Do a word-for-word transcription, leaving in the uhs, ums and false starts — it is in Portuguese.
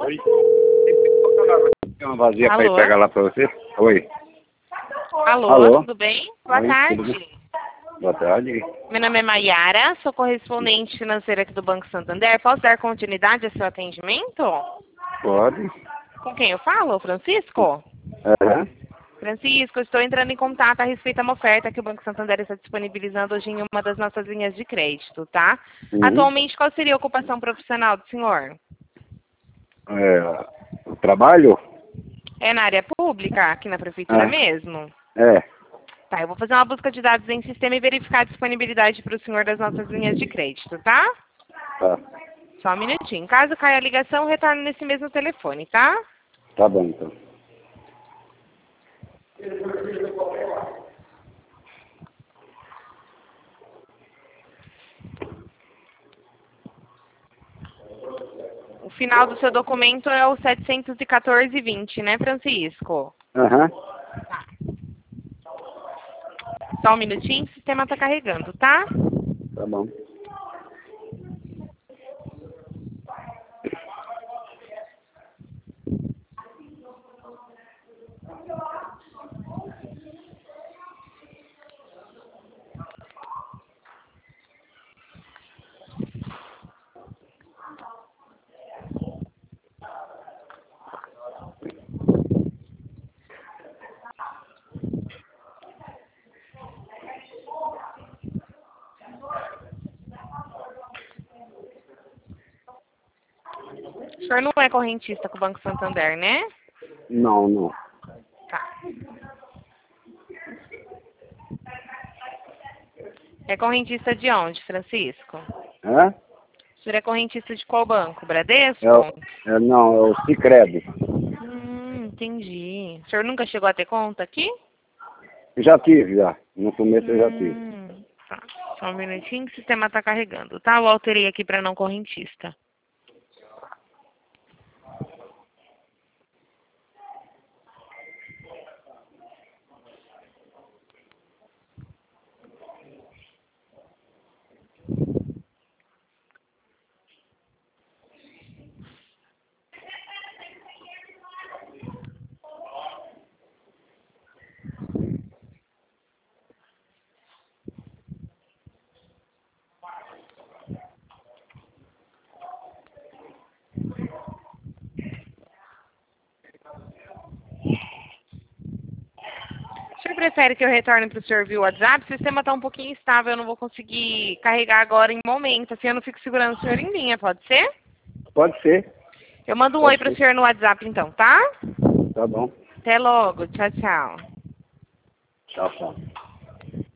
Oi. Tem uma vazia para ir pegar lá para você? Oi. Alô, Alô? tudo bem? Boa Oi, tarde. tudo bem? Boa tarde. Meu nome é Maiara, sou correspondente financeira aqui do Banco Santander. Posso dar continuidade ao seu atendimento? Pode. Com quem eu falo? Francisco? Aham. Francisco, estou entrando em contato a respeito de uma oferta que o Banco Santander está disponibilizando hoje em uma das nossas linhas de crédito, tá? Uhum. Atualmente, qual seria a ocupação profissional do senhor? É, o trabalho? É na área pública, aqui na prefeitura Ah, mesmo? é. Tá, eu vou fazer uma busca de dados em sistema e verificar a disponibilidade para o senhor das nossas linhas de crédito, tá? Tá. Só um minutinho. Caso caia a ligação, retorno nesse mesmo telefone, tá? Tá bom, então. O final do seu documento é o setecentos e quatorze vinte, né, Francisco? Aham. Só um minutinho, o sistema está carregando, tá? Tá bom. O senhor não é correntista com o Banco Santander, né? Não, não. Tá. É correntista de onde, Francisco? Hã? O senhor é correntista de qual banco? Bradesco? É, o- é, não, é o Sicredi. Hum, entendi. O senhor nunca chegou a ter conta aqui? Já tive, já. No começo eu já tive. Hum, tá. Só um minutinho que o sistema está carregando, tá? Eu alterei aqui para não correntista. O senhor prefere que eu retorne para o senhor via WhatsApp? O sistema está um pouquinho instável, eu não vou conseguir carregar agora em momento. Assim eu não fico segurando o senhor em linha, pode ser? Pode ser. Eu mando um Pode oi para o ser. senhor no WhatsApp então, tá? Tá bom. Até logo. Tchau, tchau. Tchau, tchau.